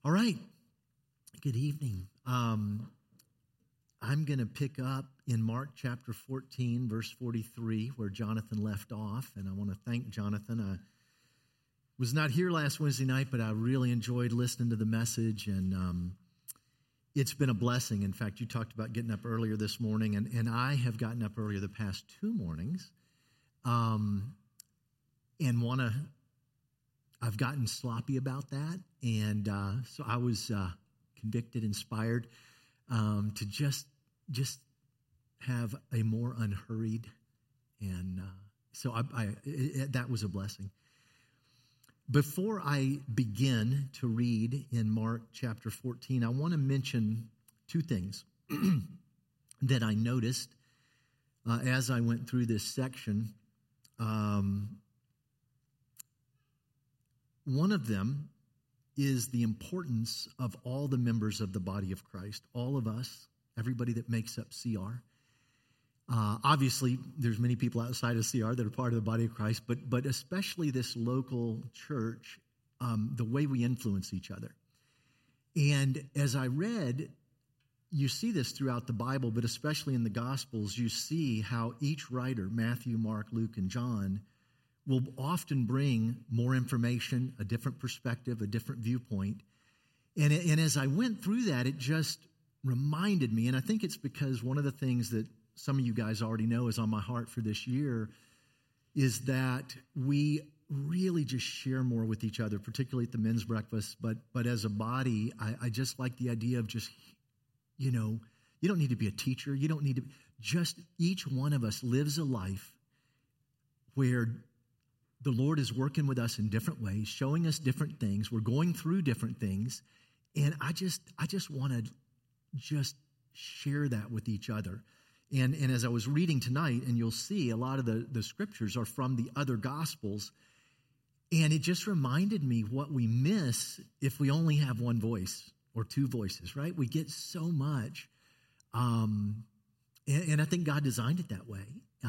All right. Good evening. I'm going to pick up in Mark chapter 14, verse 43, where Jonathan left off. And I want to thank Jonathan. I was not here last Wednesday night, but I really enjoyed listening to the message. And it's been a blessing. In fact, you talked about getting up earlier this morning, and I have gotten up earlier the past 2 mornings. I've gotten sloppy about that, and so I was convicted, inspired to just have a more unhurried, and so that was a blessing. Before I begin to read in Mark chapter 14, I want to mention 2 things that I noticed as I went through this section. One of them is the importance of all the members of the body of Christ, all of us, everybody that makes up CR. Obviously, there's many people outside of CR that are part of the body of Christ, but especially this local church, the way we influence each other. And as I read, you see this throughout the Bible, but especially in the Gospels, you see how each writer, Matthew, Mark, Luke, and John, will often bring more information, a different perspective, a different viewpoint. And as I went through that, it just reminded me, and I think it's because one of the things that some of you guys already know is on my heart for this year, is that we really just share more with each other, particularly at the men's breakfast. But as a body, I just like the idea of just, you don't need to be a teacher. You don't need to, just each one of us lives a life where the Lord is working with us in different ways, showing us different things. We're going through different things. And I just want to just share that with each other. And as I was reading tonight, and you'll see a lot of the scriptures are from the other Gospels. And it just reminded me what we miss if we only have one voice or 2 voices, right? We get so much. And I think God designed it that way.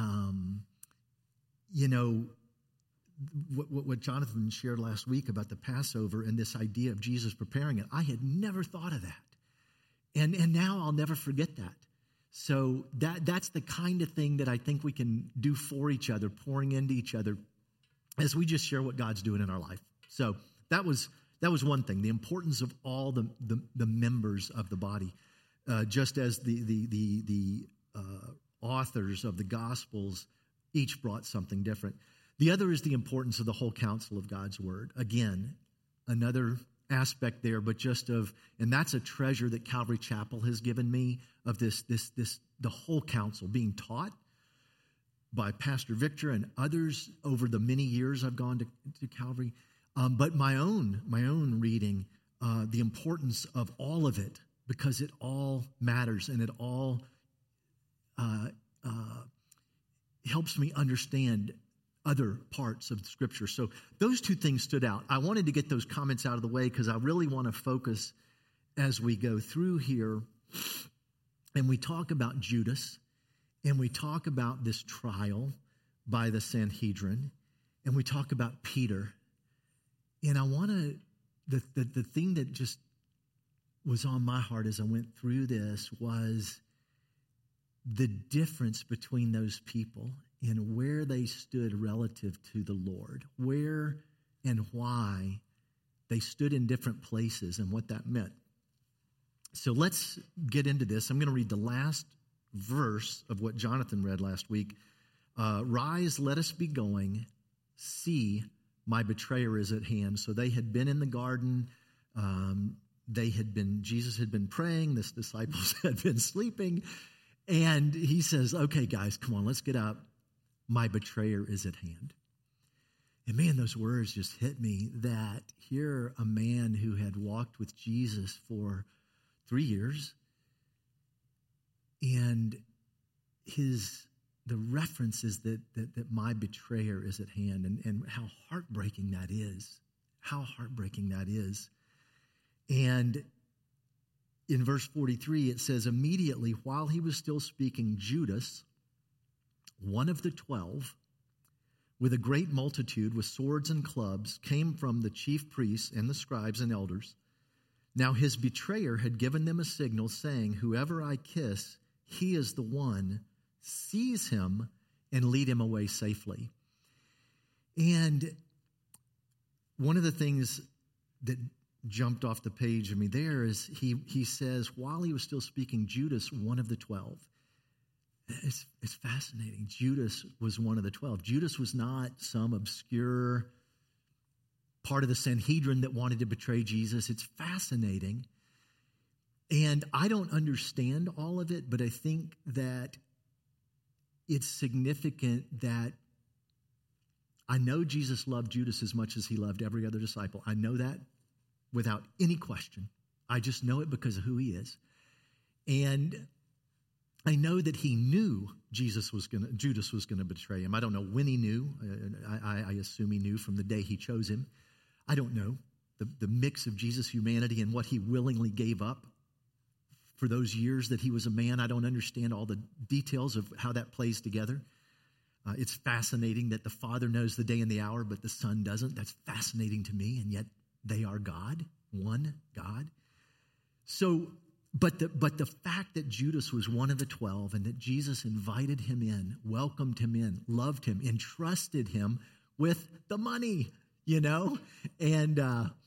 What Jonathan shared last week about the Passover and this idea of Jesus preparing it, I had never thought of that. And now I'll never forget that. So that's the kind of thing that I think we can do for each other, pouring into each other as we just share what God's doing in our life. So that was one thing, the importance of all the members of the body, just as the authors of the Gospels each brought something different. The other is the importance of the whole counsel of God's word. Again, another aspect there, but and that's a treasure that Calvary Chapel has given me, of the whole counsel being taught by Pastor Victor and others over the many years I've gone to Calvary. But my own reading, the importance of all of it, because it all matters and it all helps me understand other parts of the Scripture. So those 2 things stood out. I wanted to get those comments out of the way because I really want to focus as we go through here. And we talk about Judas, and we talk about this trial by the Sanhedrin, and we talk about Peter. And I want to, the thing that just was on my heart as I went through this was the difference between those people and where they stood relative to the Lord, where and why they stood in different places and what that meant. So let's get into this. I'm going to read the last verse of what Jonathan read last week. Rise, let us be going. See, my betrayer is at hand. So they had been in the garden. Jesus had been praying. The disciples had been sleeping. And he says, okay, guys, come on, let's get up. My betrayer is at hand. And man, those words just hit me, that here a man who had walked with Jesus for 3 years, and the reference is that my betrayer is at hand, and how heartbreaking that is. How heartbreaking that is. And in verse 43, it says, immediately while he was still speaking, Judas, one of the 12, with a great multitude with swords and clubs, came from the chief priests and the scribes and elders. Now his betrayer had given them a signal saying, whoever I kiss, he is the one. Seize him and lead him away safely. And one of the things that jumped off the page of me there is he says, while he was still speaking, Judas, one of the 12. It's fascinating. Judas was one of the 12. Judas was not some obscure part of the Sanhedrin that wanted to betray Jesus. It's fascinating. And I don't understand all of it, but I think that it's significant that I know Jesus loved Judas as much as he loved every other disciple. I know that without any question. I just know it because of who he is. And I know that he knew Judas was going to betray him. I don't know when he knew. I assume he knew from the day he chose him. I don't know the mix of Jesus' humanity and what he willingly gave up for those years that he was a man. I don't understand all the details of how that plays together. It's fascinating that the Father knows the day and the hour, but the Son doesn't. That's fascinating to me, and yet they are God, one God. So, but the fact that Judas was one of the 12 and that Jesus invited him in, welcomed him in, loved him, entrusted him with the money, and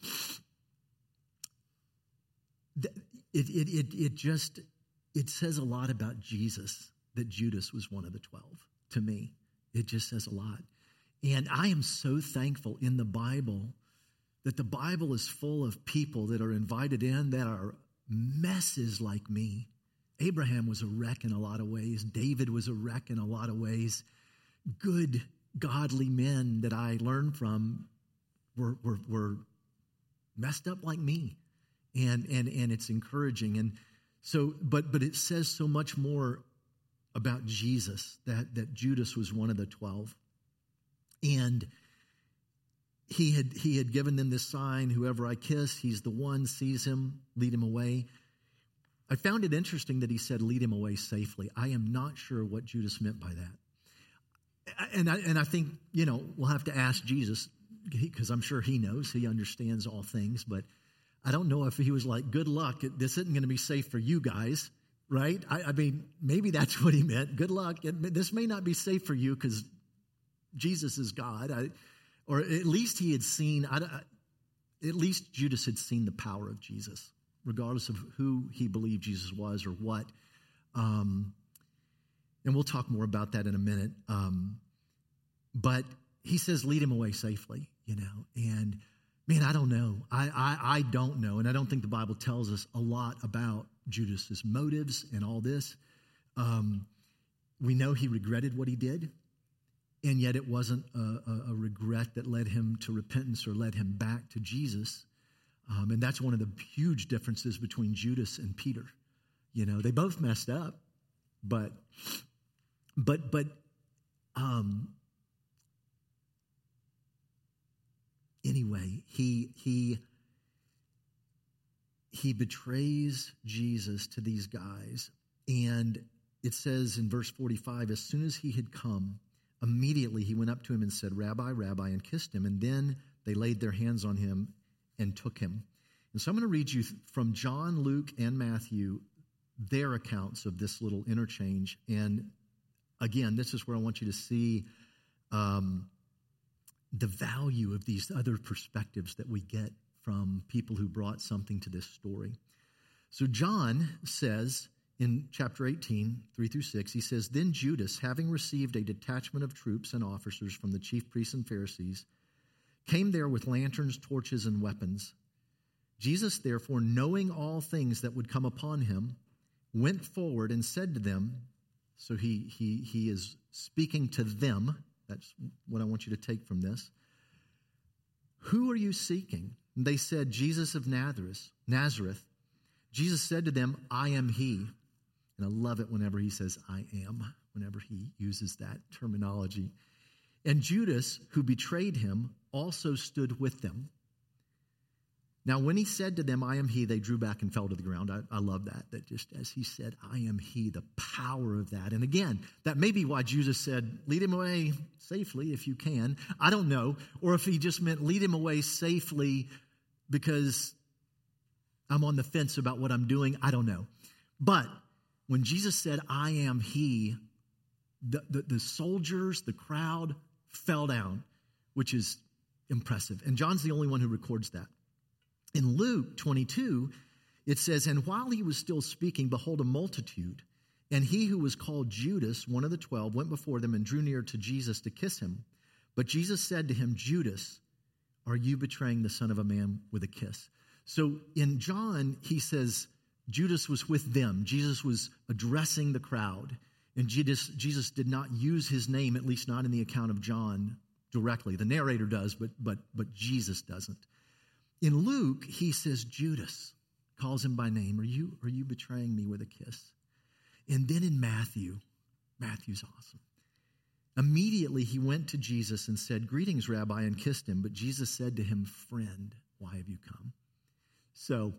it says a lot about Jesus that Judas was one of the 12 to me. It just says a lot. And I am so thankful in the Bible that the Bible is full of people that are invited in that are messes like me. Abraham was a wreck in a lot of ways. David was a wreck in a lot of ways. Good, godly men that I learned from were messed up like me. And it's encouraging. And so, but it says so much more about Jesus, that Judas was one of the 12. And he had given them this sign, whoever I kiss, he's the one, seize him, lead him away. I found it interesting that he said, lead him away safely. I am not sure what Judas meant by that. And I think, we'll have to ask Jesus, because I'm sure he knows, he understands all things, but I don't know if he was like, good luck, this isn't going to be safe for you guys, right? I mean, maybe that's what he meant. Good luck. This may not be safe for you because Jesus is God. Or at least he had seen, at least Judas had seen the power of Jesus, regardless of who he believed Jesus was or what. And we'll talk more about that in a minute. But he says, lead him away safely, and man, I don't know. I don't know. And I don't think the Bible tells us a lot about Judas's motives and all this. We know he regretted what he did. And yet it wasn't a regret that led him to repentance or led him back to Jesus. And that's one of the huge differences between Judas and Peter. They both messed up, but anyway, he betrays Jesus to these guys. And it says in verse 45, as soon as he had come, immediately he went up to him and said, Rabbi, Rabbi, and kissed him. And then they laid their hands on him and took him. And so I'm going to read you from John, Luke, and Matthew, their accounts of this little interchange. And again, this is where I want you to see the value of these other perspectives that we get from people who brought something to this story. So John says, in chapter 18, 3-6, he says, then Judas, having received a detachment of troops and officers from the chief priests and Pharisees, came there with lanterns, torches, and weapons. Jesus, therefore, knowing all things that would come upon him, went forward and said to them, so he is speaking to them. That's what I want you to take from this. Who are you seeking? And they said, Jesus of Nazareth. Jesus said to them, I am he. And I love it whenever he says, I am, whenever he uses that terminology. And Judas, who betrayed him, also stood with them. Now, when he said to them, I am he, they drew back and fell to the ground. I love that just as he said, I am he, the power of that. And again, that may be why Jesus said, lead him away safely if you can. I don't know. Or if he just meant lead him away safely because I'm on the fence about what I'm doing. I don't know. But when Jesus said, I am he, the soldiers, the crowd fell down, which is impressive. And John's the only one who records that. In Luke 22, it says, and while he was still speaking, behold, a multitude, and he who was called Judas, one of the 12, went before them and drew near to Jesus to kiss him. But Jesus said to him, Judas, are you betraying the Son of a Man with a kiss? So in John, he says Judas was with them. Jesus was addressing the crowd. And Jesus did not use his name, at least not in the account of John directly. The narrator does, but Jesus doesn't. In Luke, he says Judas, calls him by name. Are you betraying me with a kiss? And then in Matthew's awesome. Immediately he went to Jesus and said, greetings, Rabbi, and kissed him. But Jesus said to him, friend, why have you come? So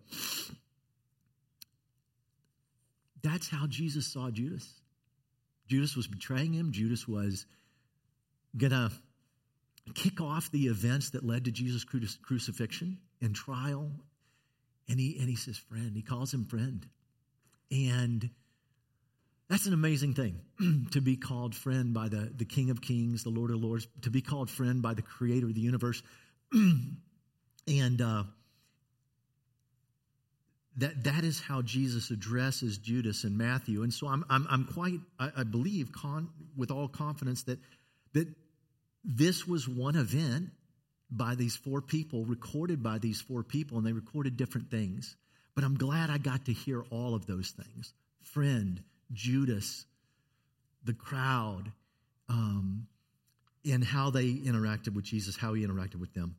that's how Jesus saw Judas. Judas was betraying him. Judas was going to kick off the events that led to Jesus' crucifixion and trial. And he says, friend. He calls him friend. And that's an amazing thing, to be called friend by the King of Kings, the Lord of Lords, to be called friend by the Creator of the universe. And that is how Jesus addresses Judas in Matthew. And so I'm quite, I believe with all confidence that this was one event by these four people, recorded by these four people, and they recorded different things. But I'm glad I got to hear all of those things. Friend, Judas, the crowd, and how they interacted with Jesus, how he interacted with them.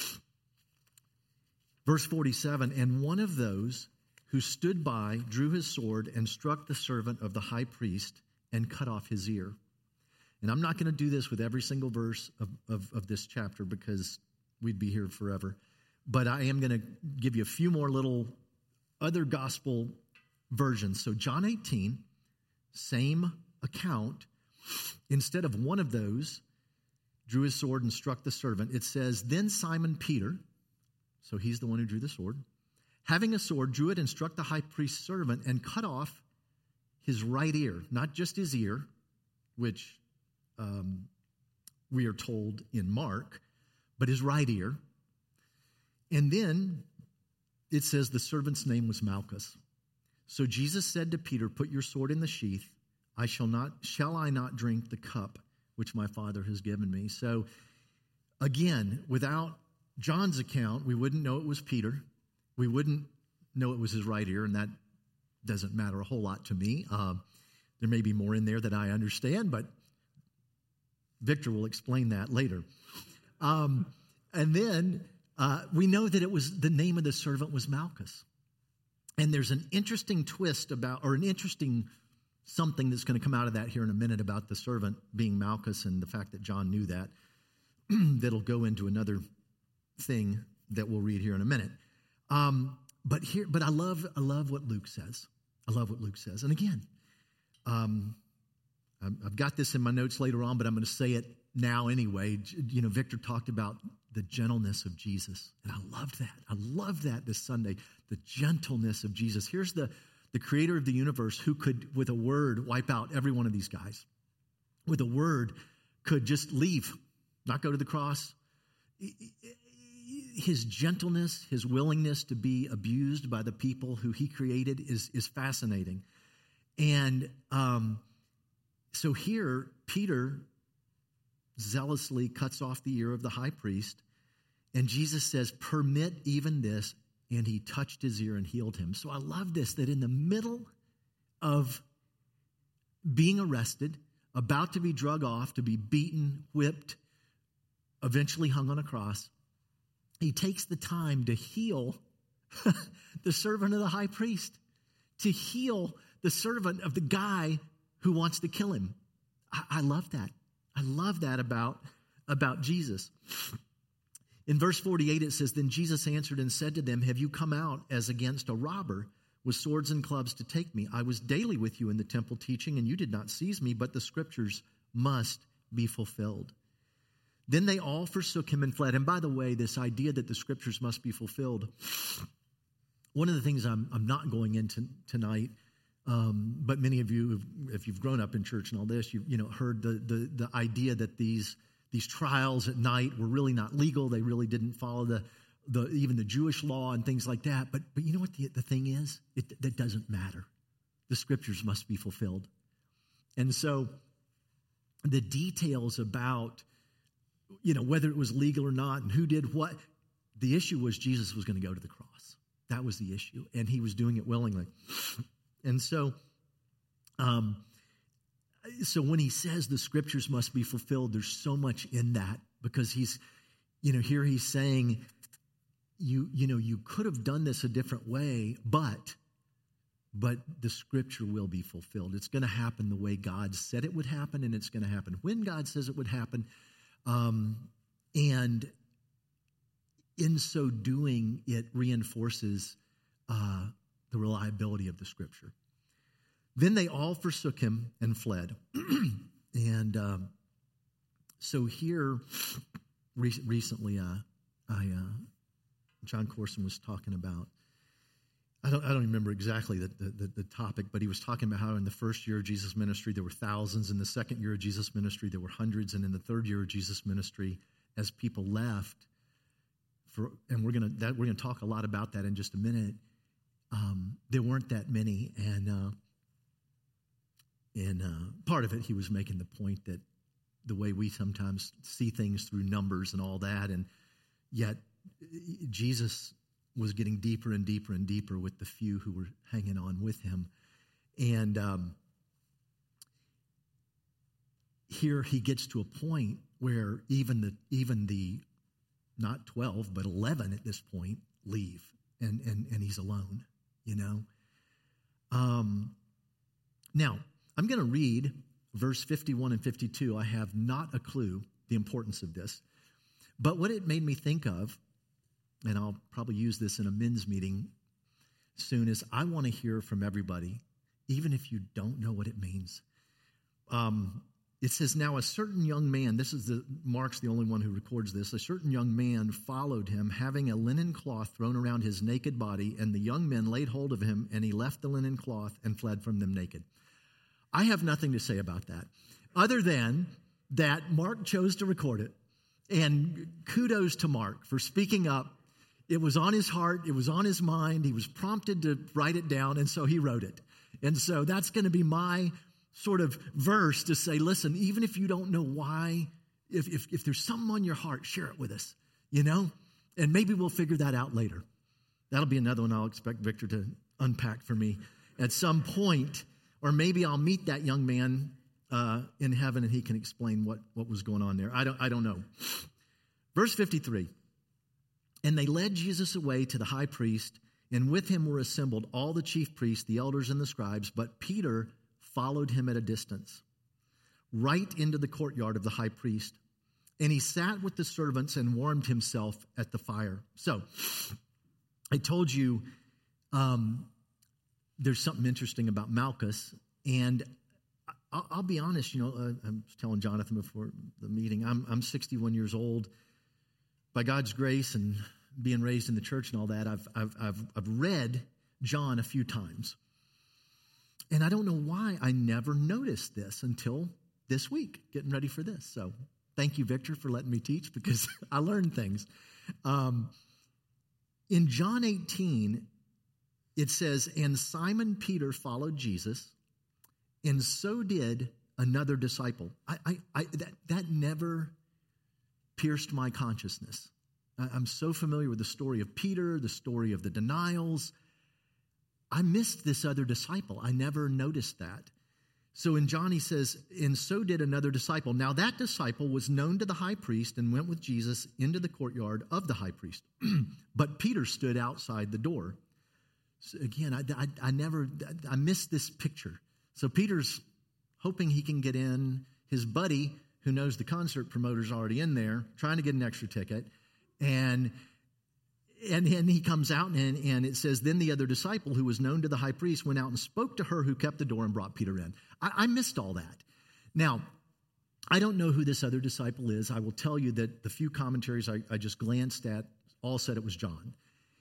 Verse 47, and one of those who stood by drew his sword and struck the servant of the high priest and cut off his ear. And I'm not going to do this with every single verse of this chapter because we'd be here forever. But I am going to give you a few more little other gospel versions. So John 18, same account. Instead of one of those, drew his sword and struck the servant. It says, then Simon Peter, so he's the one who drew the sword, having a sword, drew it and struck the high priest's servant and cut off his right ear, not just his ear, which we are told in Mark, but his right ear. And then it says the servant's name was Malchus. So Jesus said to Peter, put your sword in the sheath. Shall I not drink the cup which my Father has given me? So again, without John's account, we wouldn't know it was Peter. We wouldn't know it was his right ear, and that doesn't matter a whole lot to me. There may be more in there that I understand, but Victor will explain that later. And then we know that it was the name of the servant was Malchus. And there's an interesting twist an interesting something that's going to come out of that here in a minute about the servant being Malchus and the fact that John knew that. That'll go into another thing that we'll read here in a minute. But I love what Luke says. I love what Luke says. And again, I've got this in my notes later on, but I'm going to say it now anyway. You know, Victor talked about the gentleness of Jesus. And I loved that. I loved that this Sunday, the gentleness of Jesus. Here's the creator of the universe who could, with a word, wipe out every one of these guys. With a word, could just leave, not go to the cross. His gentleness, his willingness to be abused by the people who he created is fascinating. And so here, Peter zealously cuts off the ear of the high priest, and Jesus says, permit even this, and he touched his ear and healed him. So I love this, that in the middle of being arrested, about to be drug off, to be beaten, whipped, eventually hung on a cross, he takes the time to heal the servant of the high priest, to heal the servant of the guy who wants to kill him. I love that. I love that about Jesus. In verse 48, it says, then Jesus answered and said to them, have you come out as against a robber with swords and clubs to take me? I was daily with you in the temple teaching, and you did not seize me, but the scriptures must be fulfilled. Then they all forsook him and fled. And by the way, this idea that the scriptures must be fulfilled, One of the things I'm not going into tonight, but many of you, if you've grown up in church and all this, you heard the idea that these trials at night were really not legal. They really didn't follow even the Jewish law and things like that. But you know what the thing is? That doesn't matter. The scriptures must be fulfilled. And so the details about, whether it was legal or not and who did what, the issue was Jesus was going to go to the cross. That was the issue. And he was doing it willingly. And so when he says the scriptures must be fulfilled, there's so much in that, because he's saying, you could have done this a different way, but the scripture will be fulfilled. It's going to happen the way God said it would happen, and it's going to happen when God says it would happen. And in so doing, it reinforces the reliability of the scripture. Then they all forsook him and fled. And so here, recently, John Corson was talking about, I don't remember exactly the topic, but he was talking about how in the first year of Jesus' ministry there were thousands, in the second year of Jesus' ministry there were hundreds, and in the third year of Jesus' ministry, as people left, and we're going to talk a lot about that in just a minute, there weren't that many, and part of it, he was making the point that the way we sometimes see things through numbers and all that, and yet Jesus was getting deeper and deeper and deeper with the few who were hanging on with him. And here he gets to a point where even the not 12, but 11 at this point leave, and he's alone, Now, I'm going to read verse 51 and 52. I have not a clue the importance of this, but what it made me think of, and I'll probably use this in a men's meeting soon, is I want to hear from everybody, even if you don't know what it means. It says, now a certain young man, Mark's the only one who records this, a certain young man followed him, having a linen cloth thrown around his naked body, and the young men laid hold of him, and he left the linen cloth and fled from them naked. I have nothing to say about that, other than that Mark chose to record it, and kudos to Mark for speaking up. It was on his heart, it was on his mind, he was prompted to write it down, and so he wrote it. And so that's going to be my sort of verse to say, listen, even if you don't know why, if there's something on your heart, share it with us, and maybe we'll figure that out later. That'll be another one I'll expect Victor to unpack for me at some point, or maybe I'll meet that young man in heaven and he can explain what was going on there. I don't know. Verse 53, and they led Jesus away to the high priest, and with him were assembled all the chief priests, the elders, and the scribes, but Peter followed him at a distance, right into the courtyard of the high priest. And he sat with the servants and warmed himself at the fire. So, I told you there's something interesting about Malchus. And I'll be honest, I was telling Jonathan before the meeting, I'm 61 years old. By God's grace and being raised in the church and all that, I've read John a few times. And I don't know why I never noticed this until this week, getting ready for this. So thank you, Victor, for letting me teach, because I learned things. In John 18, it says, and Simon Peter followed Jesus, and so did another disciple. That never pierced my consciousness. I'm so familiar with the story of Peter, the story of the denials. I missed this other disciple. I never noticed that. So in John, he says, and so did another disciple. Now that disciple was known to the high priest and went with Jesus into the courtyard of the high priest. But Peter stood outside the door. So again, I missed this picture. So Peter's hoping he can get in. His buddy, who knows the concert promoter's already in there, trying to get an extra ticket. And he comes out, and it says, then the other disciple who was known to the high priest went out and spoke to her who kept the door and brought Peter in. I missed all that. Now, I don't know who this other disciple is. I will tell you that the few commentaries I just glanced at all said it was John.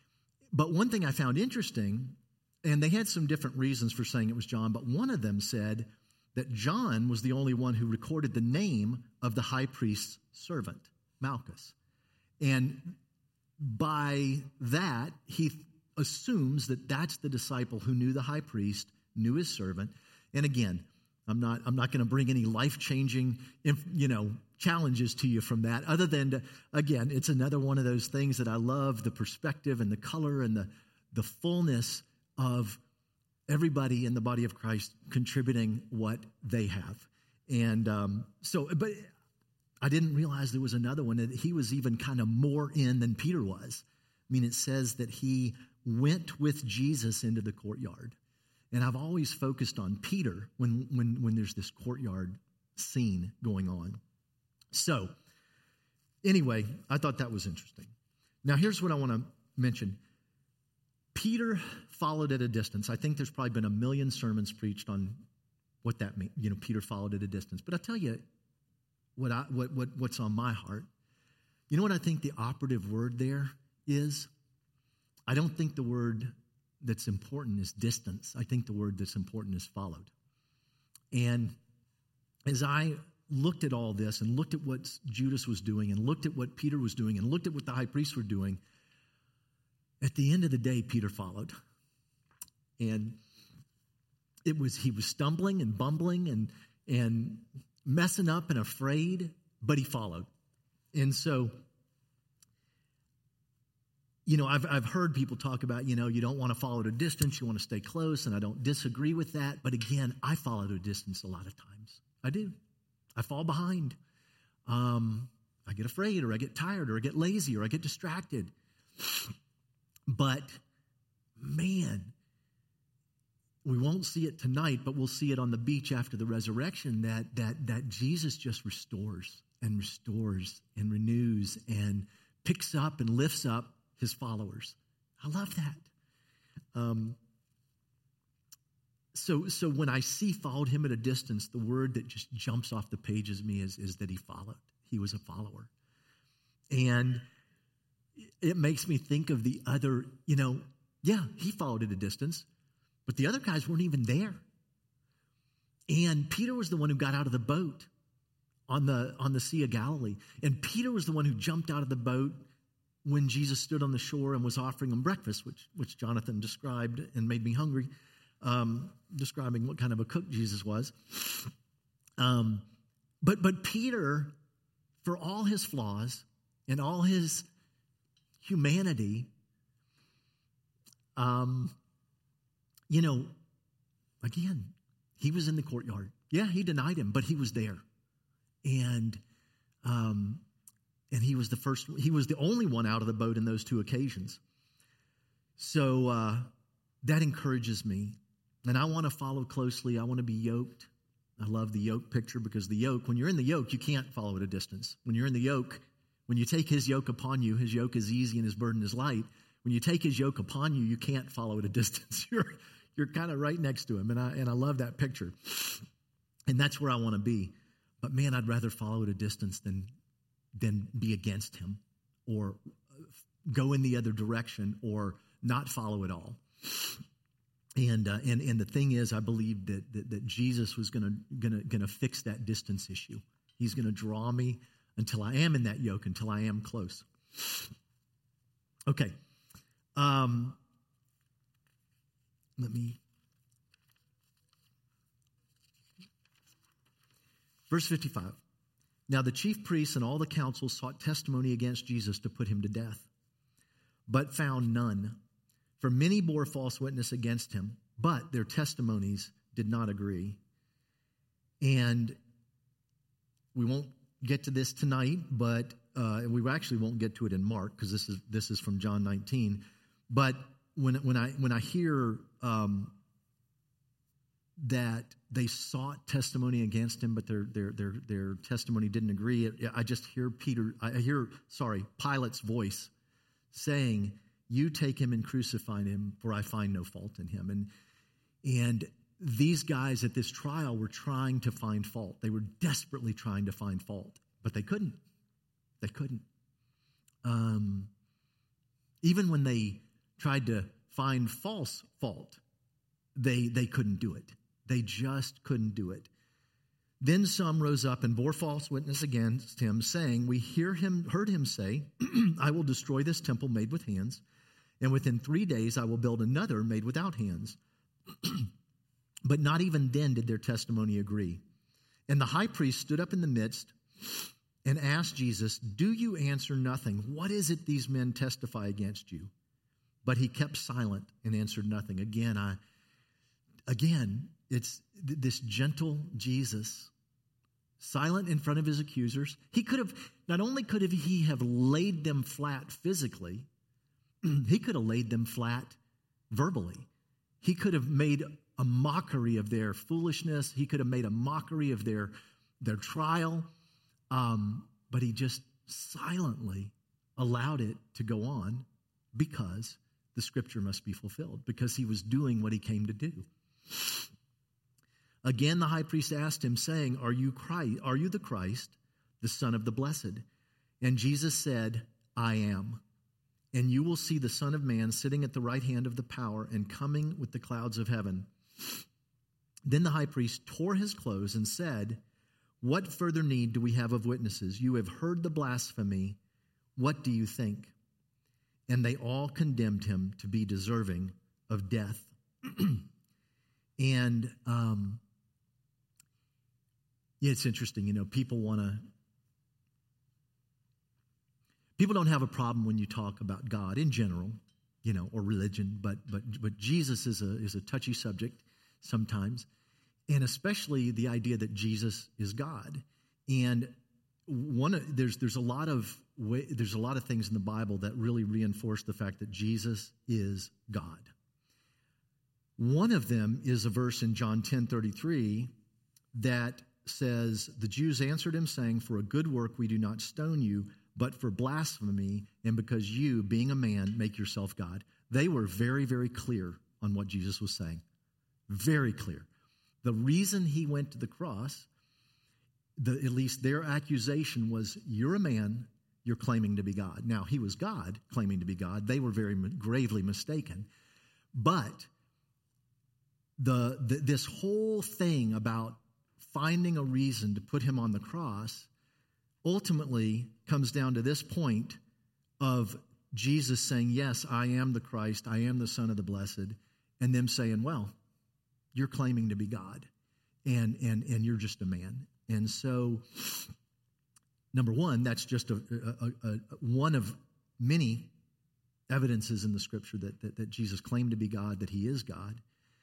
But one thing I found interesting, and they had some different reasons for saying it was John, but one of them said that John was the only one who recorded the name of the high priest's servant, Malchus. And by that, he assumes that that's the disciple who knew the high priest, knew his servant. And again, I'm not going to bring any life-changing, challenges to you from that, other than, again, it's another one of those things that I love, the perspective and the color and the fullness of everybody in the body of Christ contributing what they have. And but I didn't realize there was another one, that he was even kind of more in than Peter was. I mean, it says that he went with Jesus into the courtyard. And I've always focused on Peter when there's this courtyard scene going on. So, anyway, I thought that was interesting. Now, here's what I want to mention. Peter followed at a distance. I think there's probably been 1 million sermons preached on what that means. Peter followed at a distance. But I'll tell you what's on my heart. You know what I think the operative word there is? I don't think the word that's important is distance. I think the word that's important is followed. And as I looked at all this and looked at what Judas was doing and looked at what Peter was doing and looked at what the high priests were doing, at the end of the day, Peter followed. And he was stumbling and bumbling and messing up and afraid, but he followed. And so, I've heard people talk about, you don't want to follow at a distance, you want to stay close, and I don't disagree with that. But again, I follow at a distance a lot of times. I do. I fall behind. I get afraid, or I get tired, or I get lazy, or I get distracted. But, man, we won't see it tonight, but we'll see it on the beach after the resurrection, that Jesus just restores and renews and picks up and lifts up his followers. I love that. So when I see followed him at a distance, the word that just jumps off the pages of me is that he followed. He was a follower. And it makes me think of the other, he followed at a distance, but the other guys weren't even there. And Peter was the one who got out of the boat on the Sea of Galilee. And Peter was the one who jumped out of the boat when Jesus stood on the shore and was offering them breakfast, which Jonathan described and made me hungry, describing what kind of a cook Jesus was. But Peter, for all his flaws and all his humanity, again, he was in the courtyard. Yeah, he denied him, but he was there. And he was the only one out of the boat in those two occasions. So that encourages me. And I want to follow closely. I want to be yoked. I love the yoke picture, because when you're in the yoke, you can't follow at a distance. When you're in the yoke, when you take his yoke upon you, his yoke is easy and his burden is light. When you take his yoke upon you, you can't follow at a distance. You're kind of right next to him. And I love that picture. And that's where I want to be. But man, I'd rather follow at a distance than be against him, or go in the other direction, or not follow at all. And the thing is, I believe that Jesus was gonna fix that distance issue. He's gonna draw me until I am in that yoke, until I am close. Okay. Verse 55. Now the chief priests and all the council sought testimony against Jesus to put him to death, but found none. For many bore false witness against him, but their testimonies did not agree. And we won't get to this tonight, but we actually won't get to it in Mark, because this is from John 19. But when I hear that they sought testimony against him, but their testimony didn't agree, I just hear Pilate's voice saying, "You take him and crucify him, for I find no fault in him." And these guys at this trial were trying to find fault. They were desperately trying to find fault, but they couldn't. They couldn't. Even when they tried to find false fault, they couldn't do it. They just couldn't do it. Then some rose up and bore false witness against him, saying, we heard him say, I will destroy this temple made with hands, and within 3 days I will build another made without hands. But not even then did their testimony agree. And the high priest stood up in the midst and asked Jesus, do you answer nothing? What is it these men testify against you? But he kept silent and answered nothing. Again, it's this gentle Jesus, silent in front of his accusers. He could have, not only could he have laid them flat physically, he could have laid them flat verbally. He could have made a mockery of their foolishness. He could have made a mockery of their trial. But he just silently allowed it to go on because the scripture must be fulfilled, because he was doing what he came to do. Again, the high priest asked him, saying, Are you the Christ, the Son of the Blessed? And Jesus said, I am. And you will see the Son of Man sitting at the right hand of the power and coming with the clouds of heaven. Then the high priest tore his clothes and said, what further need do we have of witnesses? You have heard the blasphemy. What do you think? And they all condemned him to be deserving of death. And it's interesting, people don't have a problem when you talk about God in general, or religion, but Jesus is a touchy subject sometimes, and especially the idea that Jesus is God. And there's a lot of things in the Bible that really reinforce the fact that Jesus is God. One of them is a verse in John 10:33 that says, the Jews answered him, saying, for a good work we do not stone you, but for blasphemy, and because you, being a man, make yourself God. They were very, very clear on what Jesus was saying. Very clear. The reason he went to the cross, at least their accusation was, you're a man, you're claiming to be God. Now, he was God, claiming to be God. They were very gravely mistaken. But this whole thing about finding a reason to put him on the cross ultimately comes down to this point of Jesus saying, yes, I am the Christ, I am the Son of the Blessed, and them saying, well, you're claiming to be God, and you're just a man. And so, number one, that's just one of many evidences in the Scripture that Jesus claimed to be God, that he is God.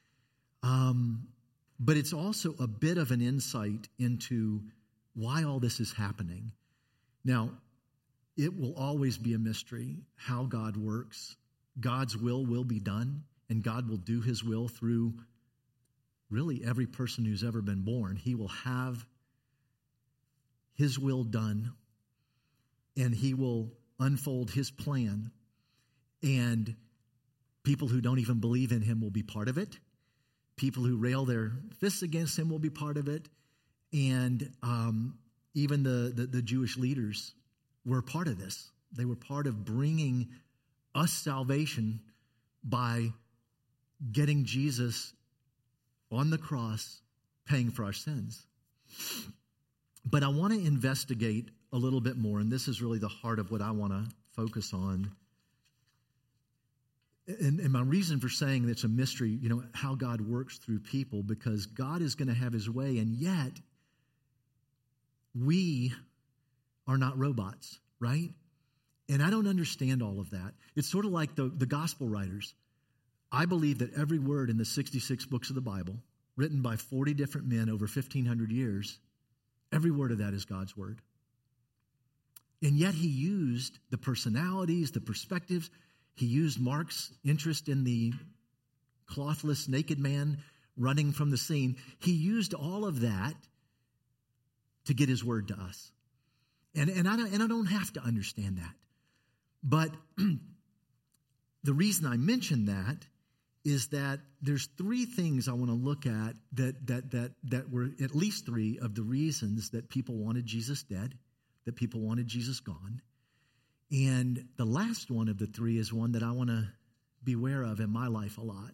But it's also a bit of an insight into why all this is happening. Now, it will always be a mystery how God works. God's will be done, and God will do his will through really every person who's ever been born. He will have his will done, and he will unfold his plan, and people who don't even believe in him will be part of it. People who rail their fists against him will be part of it. And even the Jewish leaders were part of this. They were part of bringing us salvation by getting Jesus on the cross, paying for our sins. But I want to investigate a little bit more, and this is really the heart of what I want to focus on. And my reason for saying that it's a mystery, how God works through people, because God is going to have his way, and yet we are not robots, right? And I don't understand all of that. It's sort of like the gospel writers. I believe that every word in the 66 books of the Bible, written by 40 different men over 1,500 years, every word of that is God's word. And yet he used the personalities, the perspectives. He used Mark's interest in the clothless, naked man running from the scene. He used all of that to get his word to us. And I don't have to understand that. But the reason I mention that is that there's three things I want to look at that were at least three of the reasons that people wanted Jesus dead, that people wanted Jesus gone. And the last one of the three is one that I want to beware of in my life a lot.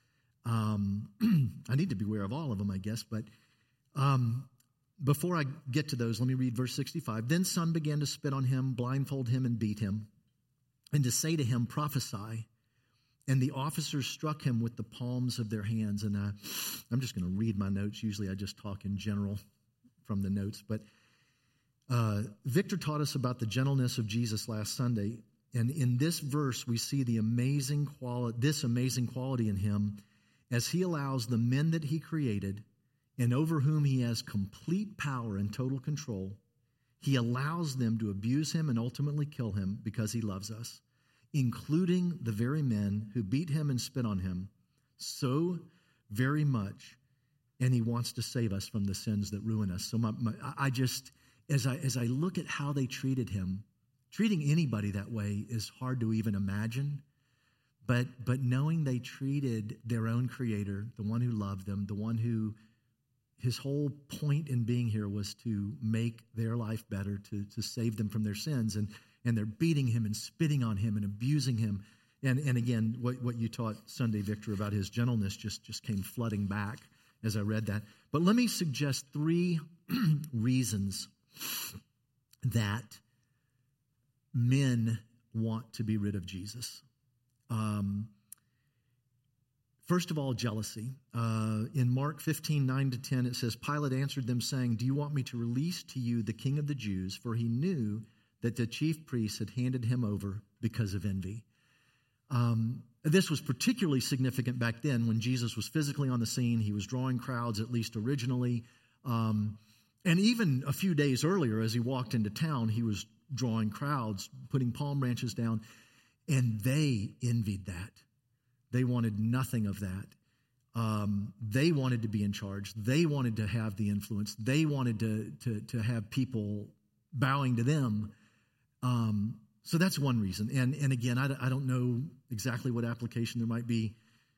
I need to beware of all of them, I guess, but before I get to those, let me read verse 65. Then some began to spit on him, blindfold him, and beat him, and to say to him, prophesy. And the officers struck him with the palms of their hands. And I'm just going to read my notes. Usually I just talk in general from the notes. But Victor taught us about the gentleness of Jesus last Sunday. And in this verse, we see this amazing quality in him as he allows the men that he created and over whom he has complete power and total control, he allows them to abuse him and ultimately kill him because he loves us, including the very men who beat him and spit on him so very much, and he wants to save us from the sins that ruin us. So as I look at how they treated him, treating anybody that way is hard to even imagine, but knowing they treated their own creator, the one who loved them, the one who his whole point in being here was to make their life better, to save them from their sins, and they're beating him and spitting on him and abusing him. And again, what you taught Sunday, Victor, about his gentleness just came flooding back as I read that. But let me suggest 3 reasons that men want to be rid of Jesus. First of all, jealousy. In Mark 15, 9-10, it says, Pilate answered them, saying, do you want me to release to you the King of the Jews? For he knew that the chief priests had handed him over because of envy. This was particularly significant back then when Jesus was physically on the scene. He was drawing crowds, at least originally. And even a few days earlier, as he walked into town, he was drawing crowds, putting palm branches down, and they envied that. They wanted nothing of that. They wanted to be in charge. They wanted to have the influence. They wanted to have people bowing to them. So that's one reason. And again, I don't know exactly what application there might be.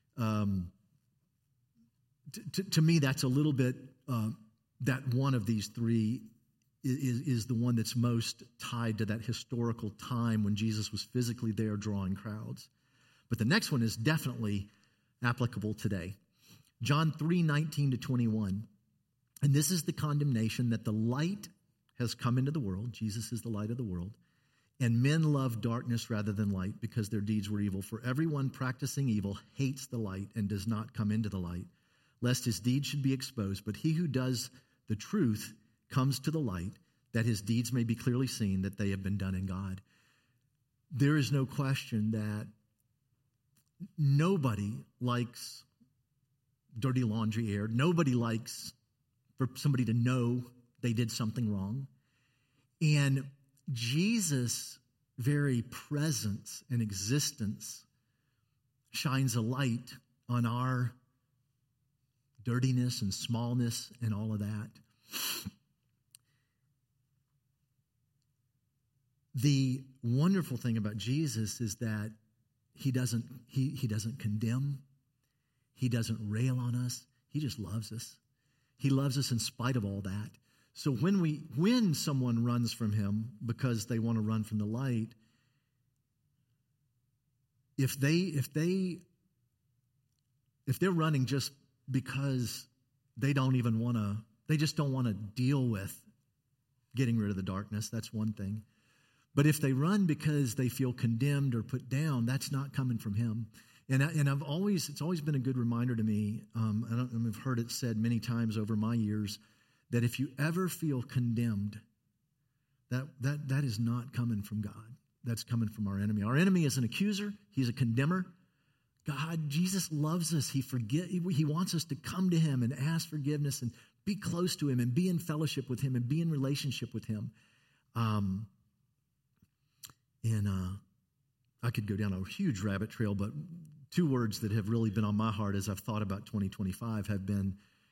To me, that's a little bit, that one of these 3 is the one that's most tied to that historical time when Jesus was physically there drawing crowds. But the next one is definitely applicable today. John 3:19-21. And this is the condemnation, that the light has come into the world. Jesus is the light of the world. And men love darkness rather than light because their deeds were evil. For everyone practicing evil hates the light and does not come into the light, lest his deeds should be exposed. But he who does the truth comes to the light, that his deeds may be clearly seen, that they have been done in God. There is no question that nobody likes dirty laundry aired. Nobody likes for somebody to know they did something wrong. And Jesus' very presence and existence shines a light on our dirtiness and smallness and all of that. The wonderful thing about Jesus is that he doesn't condemn. He doesn't rail on us. He just loves us. He loves us in spite of all that. So when someone runs from him because they want to run from the light, if they're running just because they just don't want to deal with getting rid of the darkness, that's one thing. But if they run because they feel condemned or put down, that's not coming from him. And it's always been a good reminder to me. I've heard it said many times over my years that if you ever feel condemned, that is not coming from God. That's coming from our enemy. Our enemy is an accuser. He's a condemner. God, Jesus loves us. He wants us to come to him and ask forgiveness and be close to him and be in fellowship with him and be in relationship with him. I could go down a huge rabbit trail, but 2 words that have really been on my heart as I've thought about 2025 have been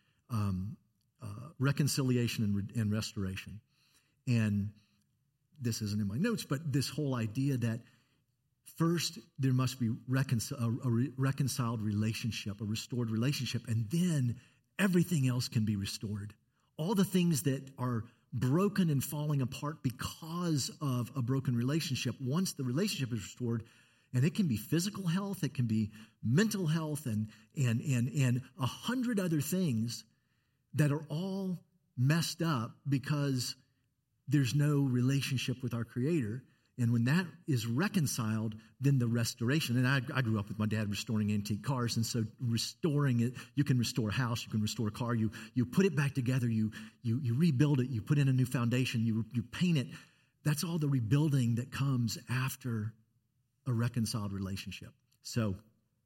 reconciliation and restoration. And this isn't in my notes, but this whole idea that first there must be a reconciled relationship, a restored relationship, and then everything else can be restored. All the things that are broken and falling apart because of a broken relationship, once the relationship is restored, And it can be physical health, it can be mental health, and 100 other things that are all messed up because there's no relationship with our Creator. And when that is reconciled, then the restoration. And I grew up with my dad restoring antique cars. And so restoring it, you can restore a house, you can restore a car. You put it back together, you rebuild it, you put in a new foundation, you paint it. That's all the rebuilding that comes after a reconciled relationship. So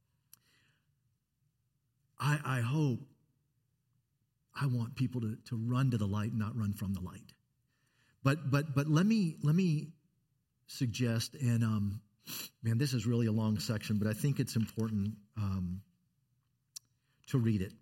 I hope, I want people to run to the light and not run from the light. But let me suggest, and man, this is really a long section, but I think it's important to read it.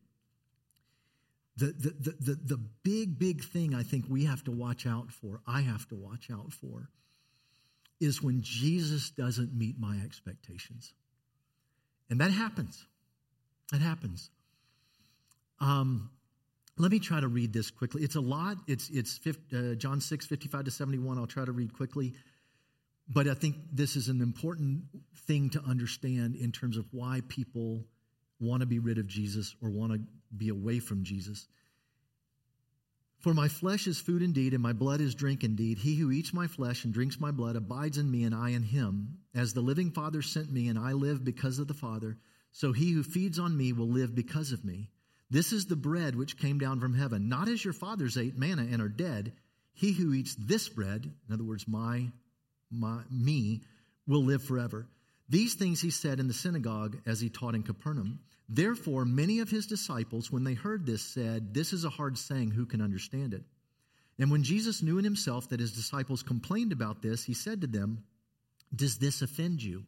The big thing I think we have to watch out for, I have to watch out for, is when Jesus doesn't meet my expectations. And that happens. It happens. Let me try to read this quickly. It's a lot. It's John 6, 55 to 71. I'll try to read quickly. But I think this is an important thing to understand in terms of why people want to be rid of Jesus or want to be away from Jesus. For my flesh is food indeed, and my blood is drink indeed. He who eats my flesh and drinks my blood abides in me, and I in him. As the living Father sent me, and I live because of the Father, so he who feeds on me will live because of me. This is the bread which came down from heaven, not as your fathers ate manna and are dead. He who eats this bread, in other words, me, will live forever. These things he said in the synagogue as he taught in Capernaum. Therefore, many of his disciples, when they heard this, said, "This is a hard saying, who can understand it?" And when Jesus knew in himself that his disciples complained about this, he said to them, "Does this offend you?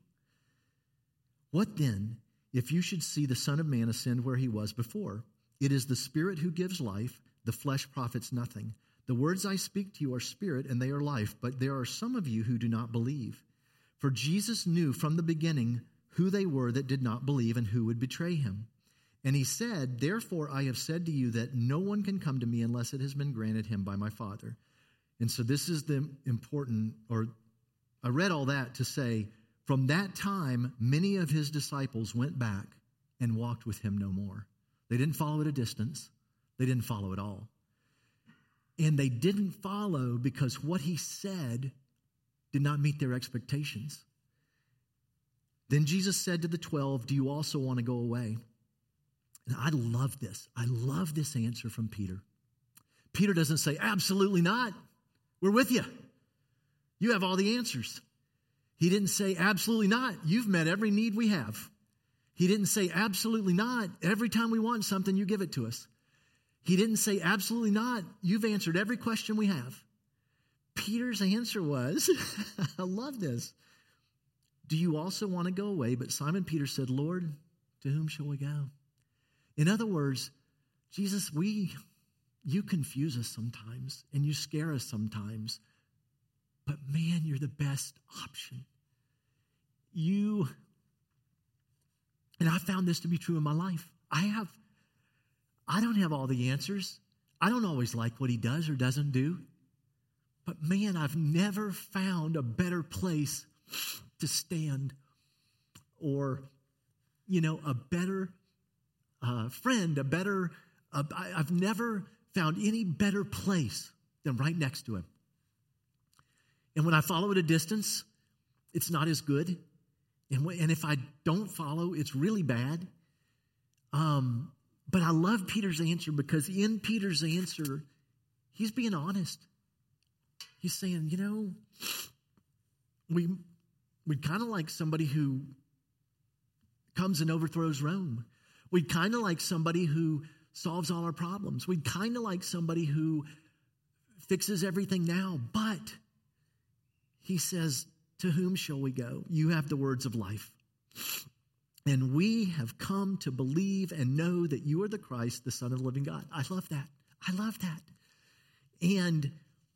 What then, if you should see the Son of Man ascend where he was before? It is the Spirit who gives life, the flesh profits nothing. The words I speak to you are spirit and they are life, but there are some of you who do not believe." For Jesus knew from the beginning who they were that did not believe and who would betray him. And he said, "Therefore I have said to you that no one can come to me unless it has been granted him by my Father." And so this is the important, or I read all that to say, from that time, many of his disciples went back and walked with him no more. They didn't follow at a distance. They didn't follow at all. And they didn't follow because what he said did not meet their expectations. Then Jesus said to the 12, "Do you also want to go away?" And I love this. I love this answer from Peter. Peter doesn't say, "Absolutely not. We're with you. You have all the answers." He didn't say, "Absolutely not. You've met every need we have." He didn't say, "Absolutely not. Every time we want something, you give it to us." He didn't say, "Absolutely not. You've answered every question we have." Peter's answer was, I love this. "Do you also want to go away?" But Simon Peter said, "Lord, to whom shall we go?" In other words, Jesus, you confuse us sometimes and you scare us sometimes, but man, you're the best option. And I found this to be true in my life. I don't have all the answers. I don't always like what he does or doesn't do. But man, I've never found a better place to stand or, a better friend, I've never found any better place than right next to him. And when I follow at a distance, it's not as good. And if I don't follow, it's really bad. But I love Peter's answer because in Peter's answer, he's being honest. He's saying, we'd kind of like somebody who comes and overthrows Rome. We'd kind of like somebody who solves all our problems. We'd kind of like somebody who fixes everything now. But he says, "To whom shall we go? You have the words of life. And we have come to believe and know that you are the Christ, the Son of the living God." I love that. I love that. And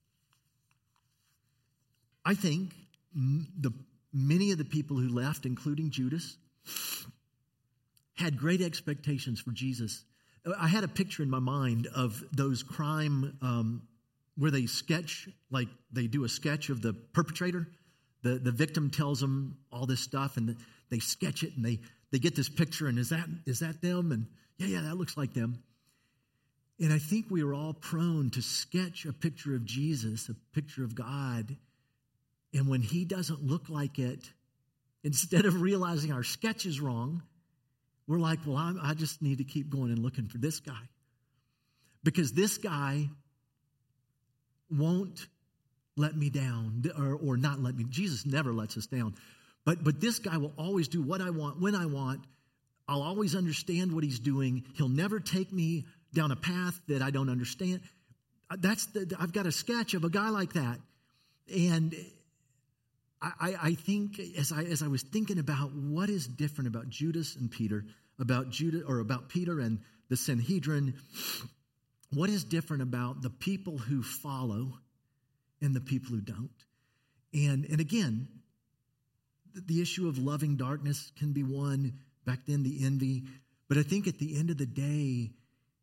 I think many of the people who left, including Judas, had great expectations for Jesus. I had a picture in my mind of those crime where they sketch, like they do a sketch of the perpetrator, The victim tells them all this stuff, and they sketch it, and they get this picture, and is that them? And yeah, that looks like them. And I think we are all prone to sketch a picture of Jesus, a picture of God, and when he doesn't look like it, instead of realizing our sketch is wrong, we're like, well, I just need to keep going and looking for this guy. Because this guy won't let me down, or not let me. Jesus never lets us down. But this guy will always do what I want, when I want. I'll always understand what he's doing. He'll never take me down a path that I don't understand. I've got a sketch of a guy like that. And I think as I was thinking about what is different about Judas and Peter, about Peter and the Sanhedrin, what is different about the people who follow and the people who don't? And again, the issue of loving darkness can be one. Back then, the envy. But I think at the end of the day,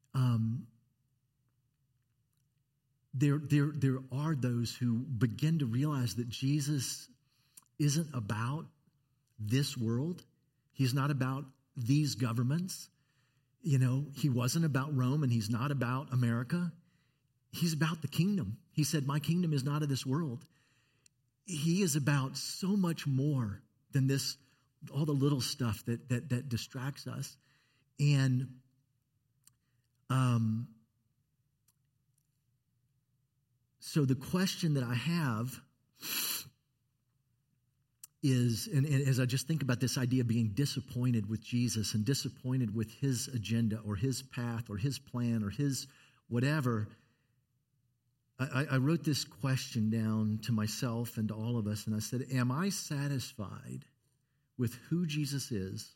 there are those who begin to realize that Jesus isn't about this world. He's not about these governments. He wasn't about Rome, and he's not about America. He's about the kingdom. He said, my kingdom is not of this world. He is about so much more than this, all the little stuff that distracts us. And so the question that I have is, and as I just think about this idea of being disappointed with Jesus and disappointed with his agenda or his path or his plan or his whatever, I wrote this question down to myself and to all of us, and I said, am I satisfied with who Jesus is,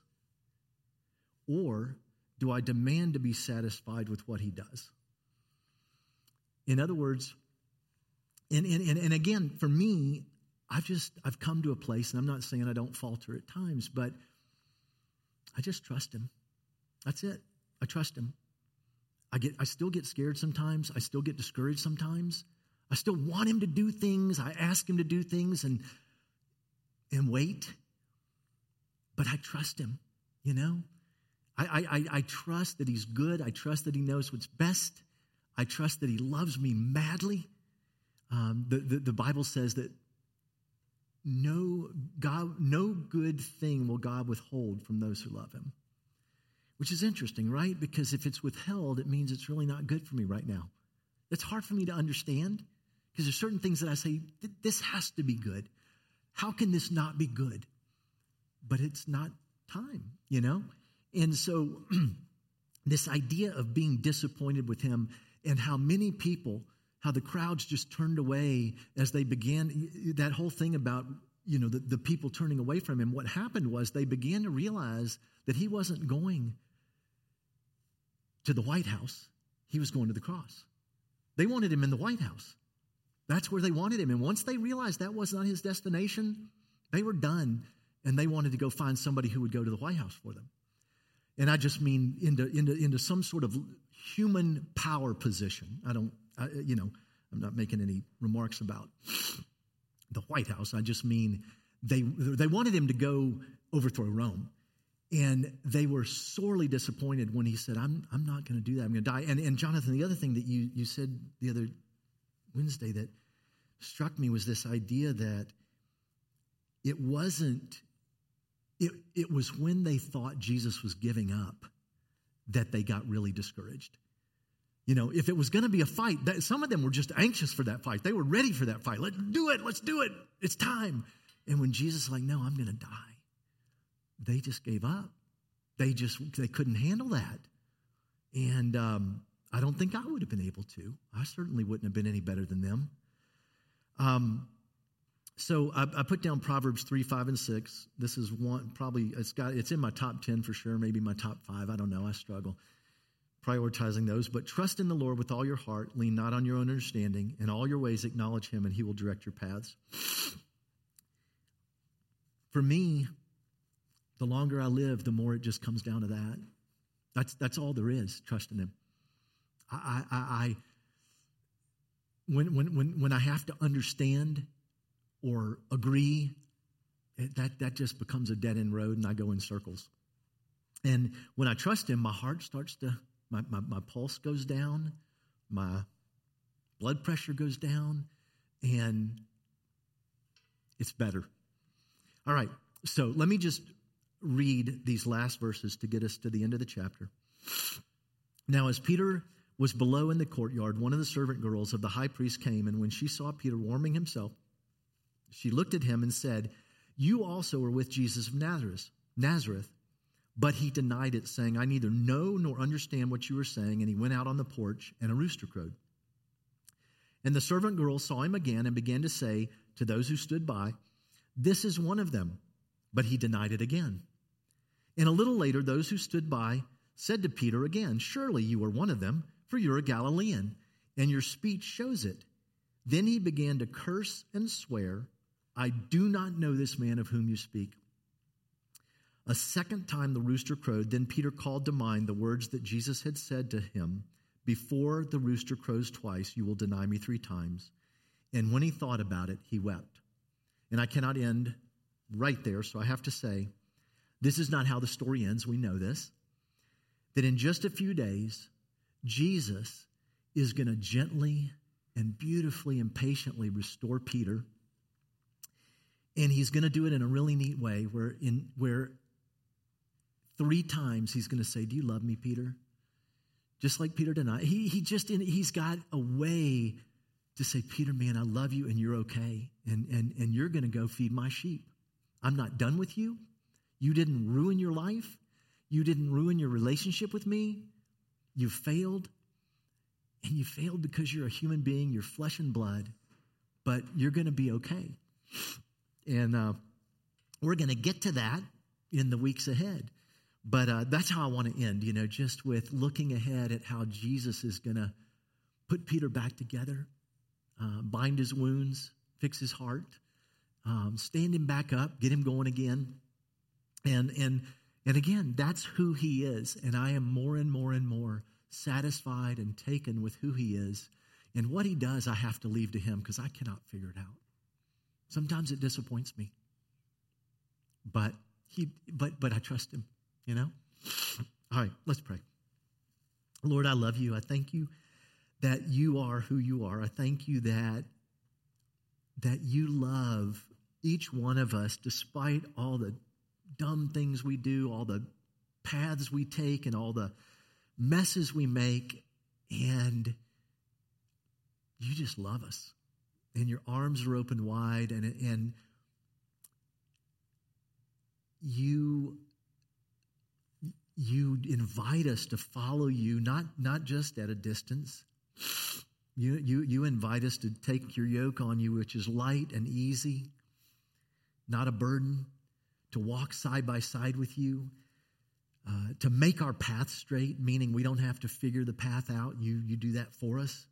or do I demand to be satisfied with what he does? In other words, and again, for me, I've come to a place, and I'm not saying I don't falter at times, but I just trust him. That's it. I trust him. I still get scared sometimes. I still get discouraged sometimes. I still want him to do things. I ask him to do things and wait. But I trust him, I trust that he's good. I trust that he knows what's best. I trust that he loves me madly. The Bible says that no good thing will God withhold from those who love him. Which is interesting, right? Because if it's withheld, it means it's really not good for me right now. It's hard for me to understand because there's certain things that I say, this has to be good. How can this not be good? But it's not time, And so this idea of being disappointed with him and how many people, how the crowds just turned away as they began, that whole thing about, the people turning away from him. What happened was they began to realize that he wasn't going to the White House. He was going to the cross. They wanted him in the White House. That's where they wanted him. And once they realized that was not his destination, they were done, and they wanted to go find somebody who would go to the White House for them. And I just mean into some sort of human power position. I'm not making any remarks about the White House. I just mean they wanted him to go overthrow Rome. And they were sorely disappointed when he said, I'm not going to do that. I'm going to die. And Jonathan, the other thing that you said the other Wednesday that struck me was this idea that it was when they thought Jesus was giving up that they got really discouraged. If it was going to be a fight, some of them were just anxious for that fight. They were ready for that fight. Let's do it. It's time. And when Jesus was like, no, I'm going to die, they just gave up. They couldn't handle that. And I don't think I would have been able to. I certainly wouldn't have been any better than them. So I put down Proverbs 3, 5, and 6. This is one, probably, it's in my top 10 for sure, maybe my top 5. I don't know. I struggle prioritizing those. But trust in the Lord with all your heart. Lean not on your own understanding. In all your ways acknowledge him, and he will direct your paths. For me, the longer I live, the more it just comes down to that. That's all there is, trusting him. When I have to understand or agree, that just becomes a dead-end road, and I go in circles. And when I trust him, my heart starts to, my pulse goes down, my blood pressure goes down, and it's better. All right, so let me just read these last verses to get us to the end of the chapter. Now, as Peter was below in the courtyard, one of the servant girls of the high priest came, and when she saw Peter warming himself, she looked at him and said, "You also are with Jesus of Nazareth." But he denied it, saying, "I neither know nor understand what you are saying." And he went out on the porch, and a rooster crowed. And the servant girl saw him again and began to say to those who stood by, "This is one of them." But he denied it again. And a little later, those who stood by said to Peter again, "Surely you are one of them, for you're a Galilean, and your speech shows it." Then he began to curse and swear, "I do not know this man of whom you speak." A second time the rooster crowed. Then Peter called to mind the words that Jesus had said to him, "Before the rooster crows twice, you will deny me 3 times." And when he thought about it, he wept. And I cannot end right there, so I have to say, this is not how the story ends. We know this. That in just a few days, Jesus is going to gently and beautifully and patiently restore Peter. And he's going to do it in a really neat way where 3 times he's going to say, "Do you love me, Peter?" Just like Peter denied. He's got a way to say, "Peter, man, I love you and you're okay. And you're going to go feed my sheep. I'm not done with you. You didn't ruin your life. You didn't ruin your relationship with me. You failed. And you failed because you're a human being. You're flesh and blood. But you're going to be okay." And we're going to get to that in the weeks ahead. But that's how I want to end, just with looking ahead at how Jesus is going to put Peter back together, bind his wounds, fix his heart, stand him back up, get him going again. And again, that's who he is. And I am more and more and more satisfied and taken with who he is. And what he does, I have to leave to him because I cannot figure it out. Sometimes it disappoints me. But I trust him, All right, let's pray. Lord, I love you. I thank you that you are who you are. I thank you that you love each one of us despite all the dumb things we do, all the paths we take, and all the messes we make. And you just love us. And your arms are open wide, and you invite us to follow you, not just at a distance. You invite us to take your yoke on you, which is light and easy, not a burden, to walk side by side with you, to make our path straight, meaning we don't have to figure the path out. You do that for us.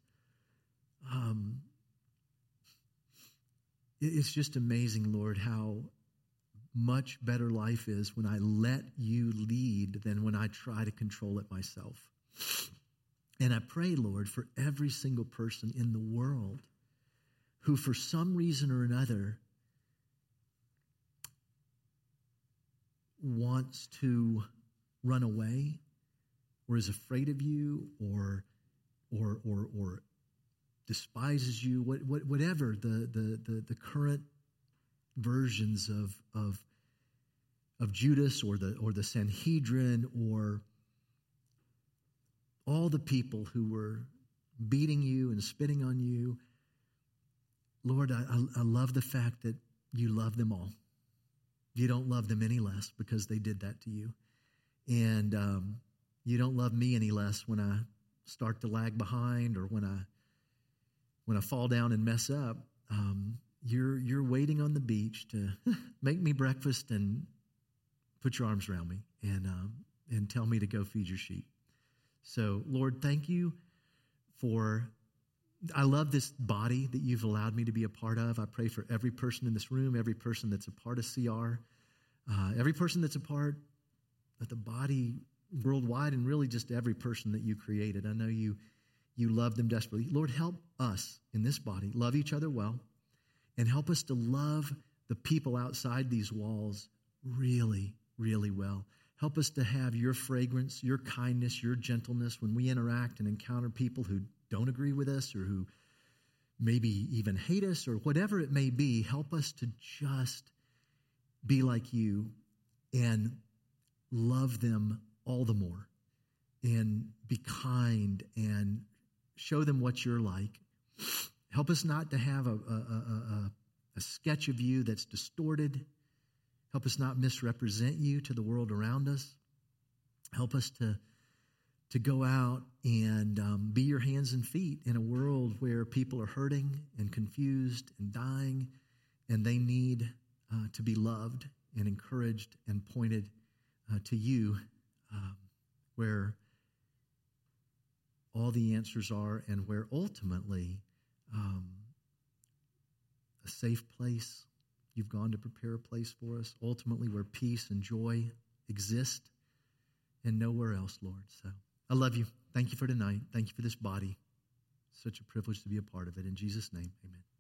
It's just amazing, Lord, how much better life is when I let you lead than when I try to control it myself. And I pray, Lord, for every single person in the world who for some reason or another wants to run away or is afraid of you or despises you, whatever the current versions of Judas or the Sanhedrin or all the people who were beating you and spitting on you. Lord, I love the fact that you love them all. You don't love them any less because they did that to you. And you don't love me any less when I start to lag behind or when I fall down and mess up. You're waiting on the beach to make me breakfast and put your arms around me and tell me to go feed your sheep. So, Lord, thank you I love this body that you've allowed me to be a part of. I pray for every person in this room, every person that's a part of CR, every person that's a part of the body worldwide, and really just every person that you created. I know you love them desperately. Lord, help us in this body love each other well and help us to love the people outside these walls really, really well. Help us to have your fragrance, your kindness, your gentleness when we interact and encounter people who don't agree with us or who maybe even hate us or whatever it may be. Help us to just be like you and love them all the more and be kind and show them what you're like. Help us not to have a sketch of you that's distorted. Help us not misrepresent you to the world around us. Help us to go out and be your hands and feet in a world where people are hurting and confused and dying, and they need to be loved and encouraged and pointed to you, where all the answers are, and where ultimately a safe place. You've gone to prepare a place for us, ultimately where peace and joy exist and nowhere else, Lord. So I love you. Thank you for tonight. Thank you for this body. Such a privilege to be a part of it. In Jesus' name, amen.